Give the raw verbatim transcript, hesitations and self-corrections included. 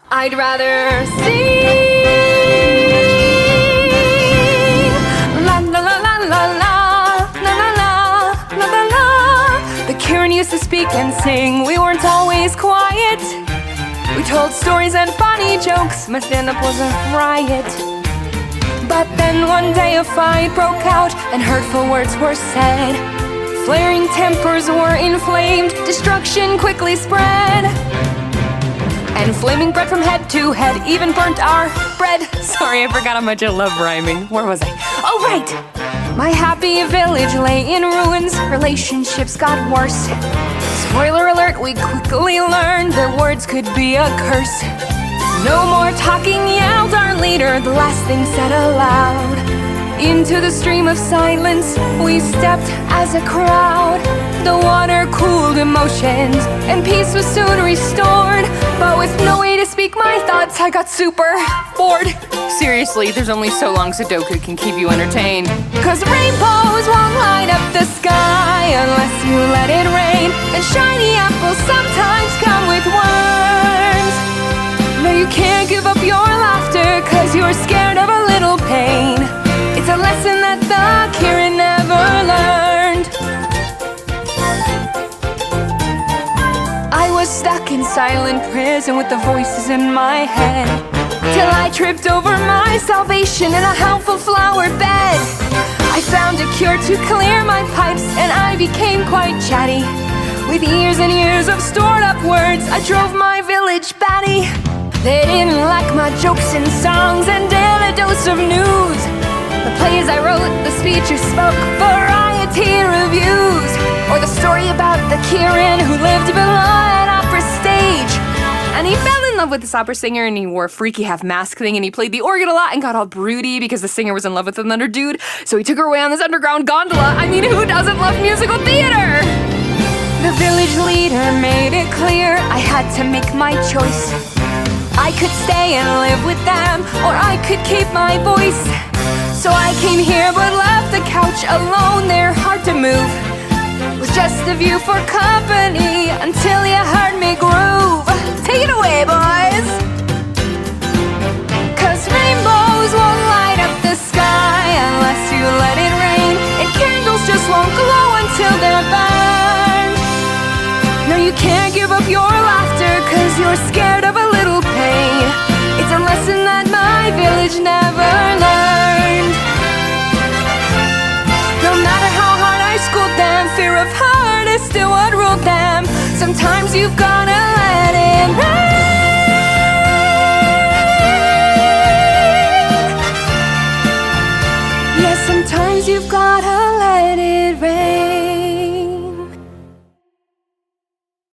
I'd rather sing. La la la la la la la la la la la la. The Kieran used to speak and sing. We weren't always quiet. We told stories and funny jokes. My stand-up was a riot. But then one day a fight broke out and hurtful words were said. Flaring tempers were inflamed. Destruction quickly spread. And flaming bread from head to head even burnt our bread. Sorry, I forgot how much I love rhyming. Where was I? Oh, right! My happy village lay in ruins. Relationships got worse. Spoiler alert, we quickly learned that words could be a curse. No more talking, yelled our leader, the last thing said aloud. Into the stream of silence we stepped as a crowd. The water cooled emotions and peace was soon restored. But with no way to speak my thoughts, I got super bored. Seriously, there's only so long Sudoku can keep you entertained. Cause rainbows won't light up the sky unless you let it rain. And shiny apples sometimes come with worms. No, you can't give up your laughter cause you're scared of a little pain. It's a lesson that the Kieran never learned. I was stuck in silent prison with the voices in my head, till I tripped over my salvation in a helpful flower bed. I found a cure to clear my pipes and I became quite chatty. With years and years of stored up words, I drove my village batty. They didn't like my jokes and songs and daily dose of news. The plays I wrote, the speeches spoke, variety reviews. Or the story about the Kieran who lived below an opera stage. And he fell in love with this opera singer and he wore a freaky half mask thing and he played the organ a lot and got all broody because the singer was in love with another dude. So he took her away on this underground gondola. I mean, who doesn't love musical theater? The village leader made it clear I had to make my choice. I could stay and live with them, or I could keep my voice. So I came here but left the couch alone, they're hard to move. With just a view for company until you heard me groove. Take it away, boys! Cause rainbows won't light up the sky unless you let it rain. And candles just won't glow until they're burned. No, you can't give up your laughter cause you're scared of a little pain. It's a lesson that my village never learned. No matter how hard I schooled them, fear of heart is still what ruled them. Sometimes you've gotta let it rain. Yeah, sometimes you've gotta let it rain.